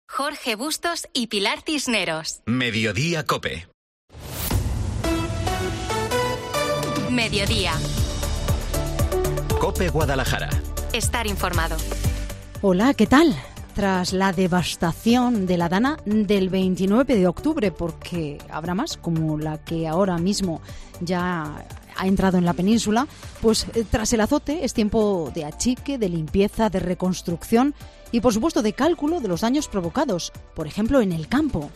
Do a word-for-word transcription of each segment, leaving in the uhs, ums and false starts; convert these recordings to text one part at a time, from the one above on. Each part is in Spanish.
Jorge Bustos y Pilar Cisneros. Mediodía COPE. Mediodía. COPE Guadalajara. Estar informado. Hola, ¿qué tal? Tras la devastación de la Dana del veintinueve de octubre, porque habrá más, como la que ahora mismo ya ha entrado en la península, pues tras el azote es tiempo de achique, de limpieza, de reconstrucción y, por supuesto, de cálculo de los daños provocados, por ejemplo, en el campo.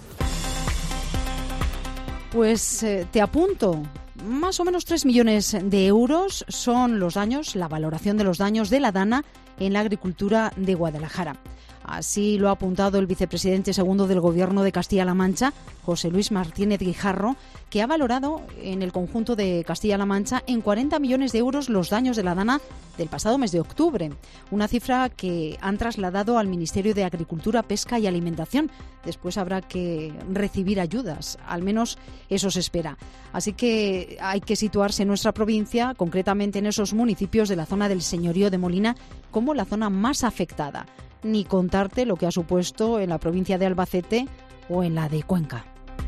Pues eh, te apunto, más o menos tres millones de euros son los daños, la valoración de los daños de la Dana en la agricultura de Guadalajara. Así lo ha apuntado el vicepresidente segundo del Gobierno de Castilla-La Mancha, José Luis Martínez Guijarro, que ha valorado en el conjunto de Castilla-La Mancha en cuarenta millones de euros los daños de la Dana del pasado mes de octubre, una cifra que han trasladado al Ministerio de Agricultura, Pesca y Alimentación. Después habrá que recibir ayudas, al menos eso se espera. Así que hay que situarse en nuestra provincia, concretamente en esos municipios de la zona del Señorío de Molina, como la zona más afectada. Ni contarte lo que ha supuesto en la provincia de Albacete o en la de Cuenca.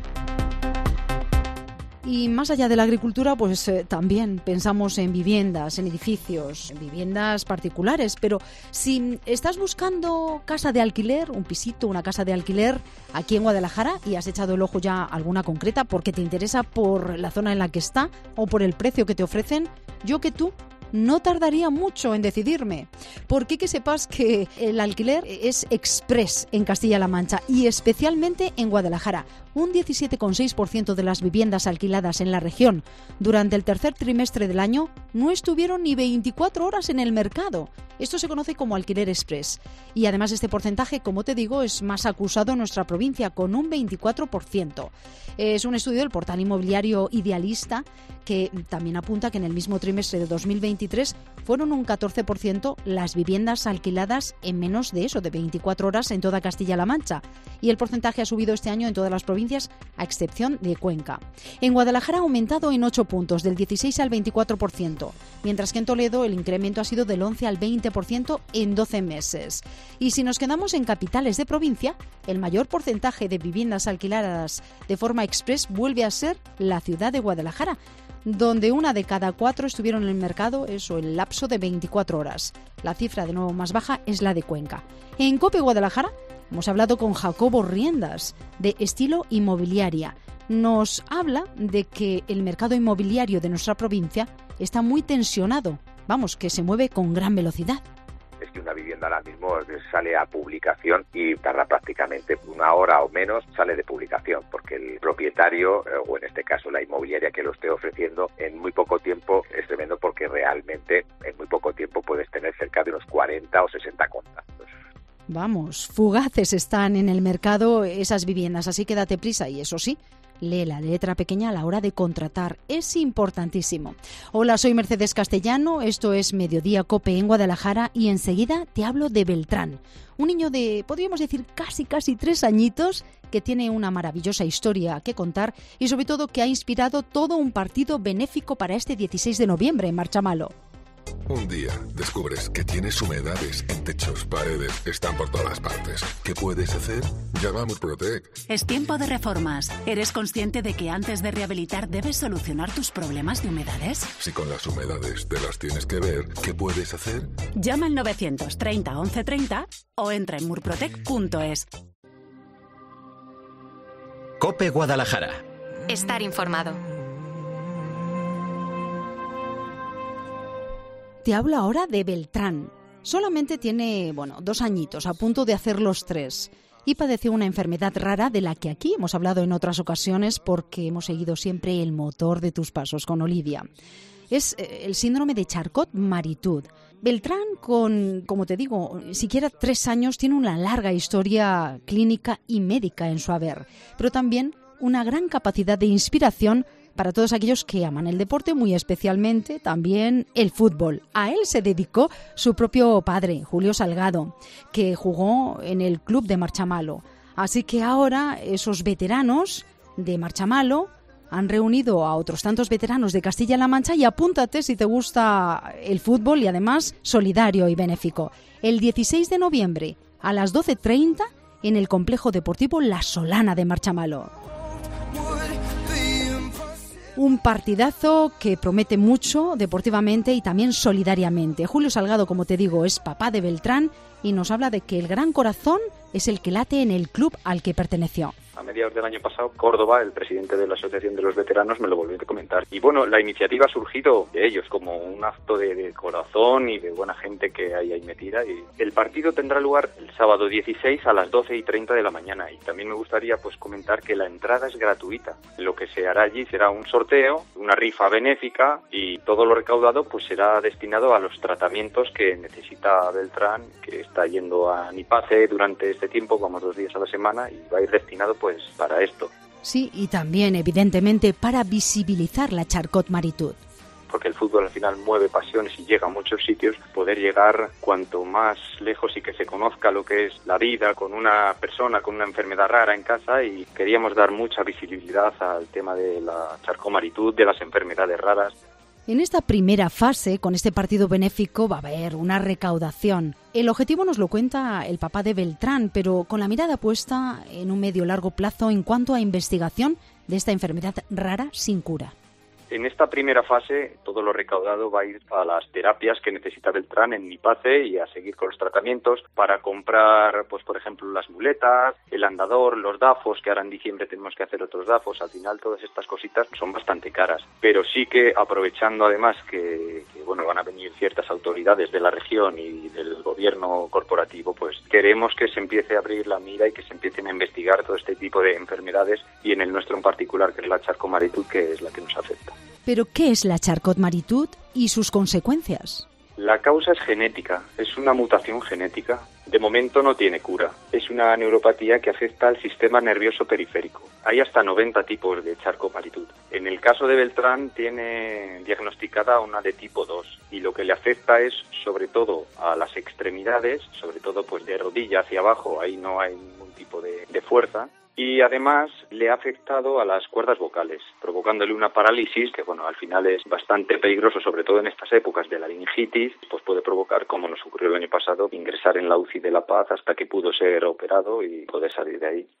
Y más allá de la agricultura, pues eh, también pensamos en viviendas, en edificios, en viviendas particulares. Pero si estás buscando casa de alquiler, un pisito, una casa de alquiler aquí en Guadalajara y has echado el ojo ya a alguna concreta porque te interesa por la zona en la que está o por el precio que te ofrecen, yo que tú no tardaría mucho en decidirme, porque que sepas que el alquiler es express en Castilla-La Mancha y especialmente en Guadalajara. Un diecisiete coma seis por ciento de las viviendas alquiladas en la región durante el tercer trimestre del año no estuvieron ni veinticuatro horas en el mercado. Esto se conoce como alquiler express. Y además este porcentaje, como te digo, es más acusado en nuestra provincia, con un veinticuatro por ciento. Es un estudio del portal inmobiliario Idealista que también apunta que en el mismo trimestre de dos mil veintitrés fueron un catorce por ciento las viviendas alquiladas en menos de eso, de veinticuatro horas en toda Castilla-La Mancha. Y el porcentaje ha subido este año en todas las provincias, a excepción de Cuenca. En Guadalajara ha aumentado en ocho puntos, del dieciséis al veinticuatro por ciento, mientras que en Toledo el incremento ha sido del once al veinte por ciento en doce meses. Y si nos quedamos en capitales de provincia, el mayor porcentaje de viviendas alquiladas de forma express vuelve a ser la ciudad de Guadalajara, donde una de cada cuatro estuvieron en el mercado, eso, el lapso de veinticuatro horas. La cifra de nuevo más baja es la de Cuenca. En COPE Guadalajara hemos hablado con Jacobo Riendas, de Estilo Inmobiliaria. Nos habla de que el mercado inmobiliario de nuestra provincia está muy tensionado, vamos, que se mueve con gran velocidad. Es que una vivienda ahora mismo sale a publicación y tarda prácticamente una hora o menos, sale de publicación, porque el propietario, o en este caso la inmobiliaria que lo esté ofreciendo, en muy poco tiempo es tremendo, porque realmente en muy poco tiempo puedes tener cerca de unos cuarenta o sesenta contactos. Vamos, fugaces están en el mercado esas viviendas, así que date prisa y eso sí, lee la letra pequeña a la hora de contratar, es importantísimo. Hola, soy Mercedes Castellano, esto es Mediodía COPE en Guadalajara y enseguida te hablo de Beltrán, un niño de, podríamos decir, casi casi tres añitos que tiene una maravillosa historia que contar y sobre todo que ha inspirado todo un partido benéfico para este dieciséis de noviembre en Marchamalo. Un día descubres que tienes humedades en techos, paredes, están por todas partes. ¿Qué puedes hacer? Llama a Murprotec. Es tiempo de reformas. ¿Eres consciente de que antes de rehabilitar debes solucionar tus problemas de humedades? Si con las humedades te las tienes que ver, ¿qué puedes hacer? Llama al novecientos treinta once treinta o entra en murprotec punto es. COPE Guadalajara. Estar informado. Te hablo ahora de Beltrán. Solamente tiene, bueno, dos añitos, a punto de hacer los tres. Y padeció una enfermedad rara de la que aquí hemos hablado en otras ocasiones porque hemos seguido siempre el motor de tus pasos con Olivia. Es el síndrome de Charcot-Marie-Tooth. Beltrán, con, como te digo, siquiera tres años, tiene una larga historia clínica y médica en su haber, pero también una gran capacidad de inspiración para todos aquellos que aman el deporte, muy especialmente también el fútbol. A él se dedicó su propio padre, Julio Salgado, que jugó en el club de Marchamalo. Así que ahora esos veteranos de Marchamalo han reunido a otros tantos veteranos de Castilla-La Mancha y apúntate si te gusta el fútbol y además solidario y benéfico. El dieciséis de noviembre a las doce treinta en el complejo deportivo La Solana de Marchamalo. Un partidazo que promete mucho deportivamente y también solidariamente. Julio Salgado, como te digo, es papá de Beltrán y nos habla de que el gran corazón es el que late en el club al que perteneció. A mediados del año pasado, Córdoba, el presidente de la Asociación de los Veteranos, me lo volvió a comentar. Y bueno, la iniciativa ha surgido de ellos como un acto de, de corazón y de buena gente que hay ahí metida. Y el partido tendrá lugar el sábado dieciséis a las doce y treinta de la mañana. Y también me gustaría pues comentar que la entrada es gratuita. Lo que se hará allí será un sorteo, una rifa benéfica y todo lo recaudado pues será destinado a los tratamientos que necesita Beltrán, que está yendo a Nipace durante este tiempo, vamos dos días a la semana, y va a ir destinado pues para esto. Sí, y también evidentemente para visibilizar la Charcot-Maritud. Porque el fútbol al final mueve pasiones y llega a muchos sitios, poder llegar cuanto más lejos y que se conozca lo que es la vida con una persona con una enfermedad rara en casa, y queríamos dar mucha visibilidad al tema de la Charcot-Maritud, de las enfermedades raras. En esta primera fase, con este partido benéfico, va a haber una recaudación. El objetivo nos lo cuenta el papá de Beltrán, pero con la mirada puesta en un medio-largo plazo en cuanto a investigación de esta enfermedad rara sin cura. En esta primera fase, todo lo recaudado va a ir a las terapias que necesita Beltrán en Nipace y a seguir con los tratamientos para comprar, pues por ejemplo, las muletas, el andador, los dafos, que ahora en diciembre tenemos que hacer otros dafos. Al final, todas estas cositas son bastante caras. Pero sí que, aprovechando además que, que bueno, van a venir ciertas autoridades de la región y del gobierno corporativo, pues queremos que se empiece a abrir la mira y que se empiecen a investigar todo este tipo de enfermedades, y en el nuestro en particular, que es la Charcot-Maritud, que es la que nos afecta. ¿Pero qué es la Charcot-Maritud y sus consecuencias? La causa es genética, es una mutación genética. De momento no tiene cura. Es una neuropatía que afecta al sistema nervioso periférico. Hay hasta noventa tipos de Charcot-Maritud. En el caso de Beltrán tiene diagnosticada una de tipo dos, y lo que le afecta es sobre todo a las extremidades, sobre todo pues de rodilla hacia abajo, ahí no hay ningún tipo de, de fuerza. Y además le ha afectado a las cuerdas vocales, provocándole una parálisis que, bueno, al final es bastante peligroso, sobre todo en estas épocas de la laringitis, pues puede provocar, como nos ocurrió el año pasado, ingresar en la U C I de La Paz hasta que pudo ser operado y poder salir de ahí.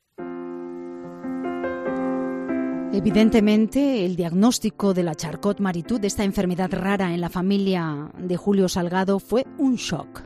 Evidentemente, el diagnóstico de la Charcot-Maritud, de esta enfermedad rara en la familia de Julio Salgado, fue un shock.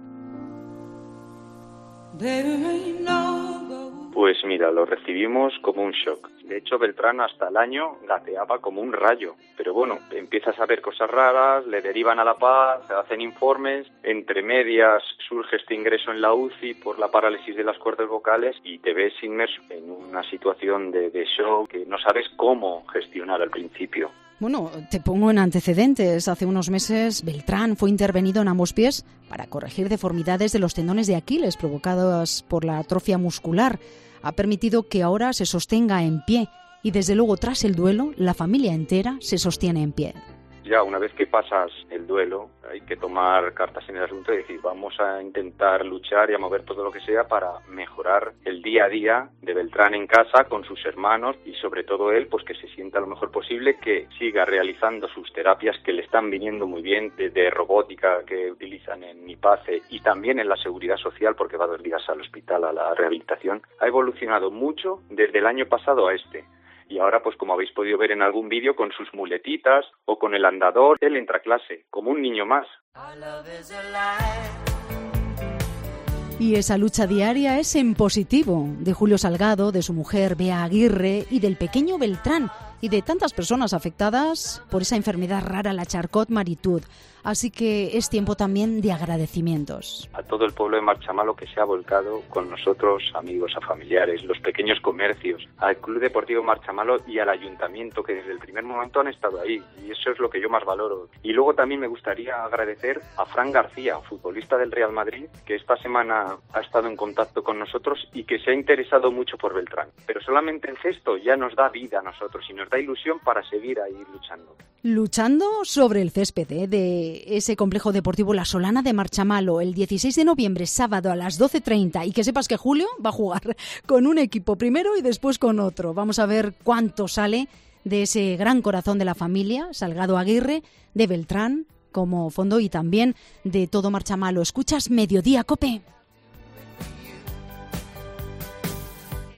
Pues mira, lo recibimos como un shock. De hecho, Beltrán hasta el año gateaba como un rayo. Pero bueno, empiezas a ver cosas raras, le derivan a La Paz, se hacen informes. Entre medias surge este ingreso en la U C I por la parálisis de las cuerdas vocales y te ves inmerso en una situación de, de shock que no sabes cómo gestionar al principio. Bueno, te pongo en antecedentes. Hace unos meses Beltrán fue intervenido en ambos pies para corregir deformidades de los tendones de Aquiles provocadas por la atrofia muscular. Ha permitido que ahora se sostenga en pie y desde luego tras el duelo la familia entera se sostiene en pie. Ya una vez que pasas el duelo hay que tomar cartas en el asunto y decir vamos a intentar luchar y a mover todo lo que sea para mejorar el día a día de Beltrán en casa con sus hermanos y sobre todo él pues que se sienta lo mejor posible, que siga realizando sus terapias que le están viniendo muy bien, de, de robótica que utilizan en Nipace y también en la seguridad social porque va dos días al hospital a la rehabilitación. Ha evolucionado mucho desde el año pasado a este. Y ahora, pues como habéis podido ver en algún vídeo, con sus muletitas o con el andador, él entra a clase, como un niño más. Y esa lucha diaria es en positivo, de Julio Salgado, de su mujer Bea Aguirre y del pequeño Beltrán, y de tantas personas afectadas por esa enfermedad rara, la Charcot-Maritud. Así que es tiempo también de agradecimientos. A todo el pueblo de Marchamalo que se ha volcado con nosotros, amigos, a familiares, los pequeños comercios, al Club Deportivo Marchamalo y al Ayuntamiento que desde el primer momento han estado ahí. Y eso es lo que yo más valoro. Y luego también me gustaría agradecer a Fran García, futbolista del Real Madrid, que esta semana ha estado en contacto con nosotros y que se ha interesado mucho por Beltrán. Pero solamente el gesto ya nos da vida a nosotros y nos da ilusión para seguir ahí luchando. Luchando sobre el césped ¿eh? de ese complejo deportivo La Solana de Marchamalo el dieciséis de noviembre, sábado a las doce treinta. Y que sepas que Julio va a jugar con un equipo primero y después con otro. Vamos a ver cuánto sale de ese gran corazón de la familia, Salgado Aguirre, de Beltrán como fondo y también de todo Marchamalo. Escuchas Mediodía, COPE.